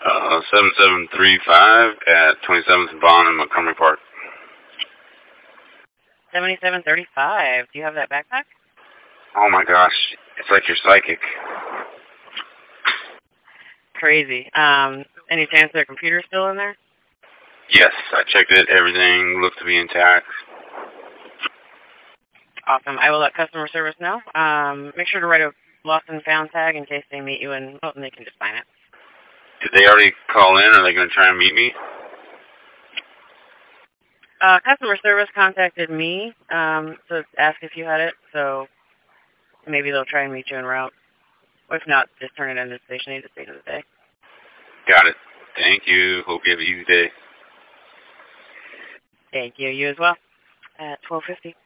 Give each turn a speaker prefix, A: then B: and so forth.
A: 7735 at 27th and Vaughn in Montgomery Park.
B: 7735. Do you have that backpack?
A: Oh my gosh, it's like you're psychic.
B: Crazy. Any chance their computer's still in there?
A: Yes, I checked it. Everything looked to be intact.
B: Awesome. I will let customer service know. Make sure to write a lost and found tag in case they meet you, and they can just sign it.
A: Did they already call in? Are they going to try and meet me?
B: Customer service contacted me to ask if you had it, so maybe they'll try and meet you en route. Or if not, just turn it in to the station at the state of the day.
A: Got it. Thank you. Hope you have a easy day.
B: Thank you. You as well. At 12:50.